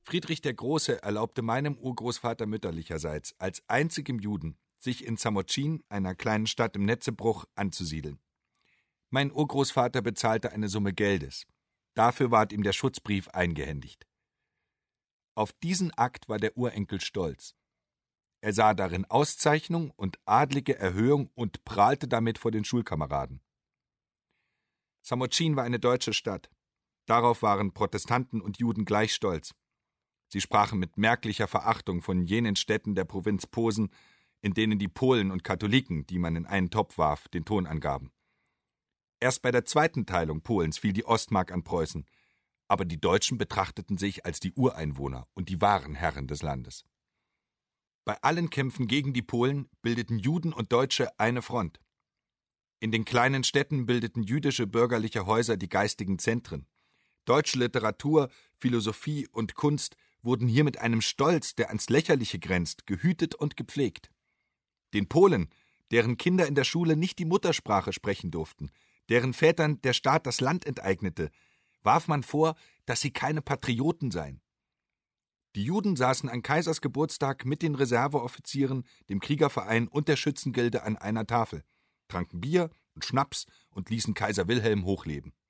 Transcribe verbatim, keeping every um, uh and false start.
Friedrich der Große erlaubte meinem Urgroßvater mütterlicherseits als einzigem Juden, sich in Samoschin, einer kleinen Stadt im Netzebruch, anzusiedeln. Mein Urgroßvater bezahlte eine Summe Geldes. Dafür ward ihm der Schutzbrief eingehändigt. Auf diesen Akt war der Urenkel stolz. Er sah darin Auszeichnung und adlige Erhöhung und prahlte damit vor den Schulkameraden. Samoschin war eine deutsche Stadt. Darauf waren Protestanten und Juden gleich stolz. Sie sprachen mit merklicher Verachtung von jenen Städten der Provinz Posen, in denen die Polen und Katholiken, die man in einen Topf warf, den Ton angaben. Erst bei der zweiten Teilung Polens fiel die Ostmark an Preußen, aber die Deutschen betrachteten sich als die Ureinwohner und die wahren Herren des Landes. Bei allen Kämpfen gegen die Polen bildeten Juden und Deutsche eine Front. In den kleinen Städten bildeten jüdische bürgerliche Häuser die geistigen Zentren. Deutsche Literatur, Philosophie und Kunst wurden hier mit einem Stolz, der ans Lächerliche grenzt, gehütet und gepflegt. Den Polen, deren Kinder in der Schule nicht die Muttersprache sprechen durften, deren Vätern der Staat das Land enteignete, warf man vor, dass sie keine Patrioten seien. Die Juden saßen an Kaisers Geburtstag mit den Reserveoffizieren, dem Kriegerverein und der Schützengilde an einer Tafel, tranken Bier und Schnaps und ließen Kaiser Wilhelm hochleben.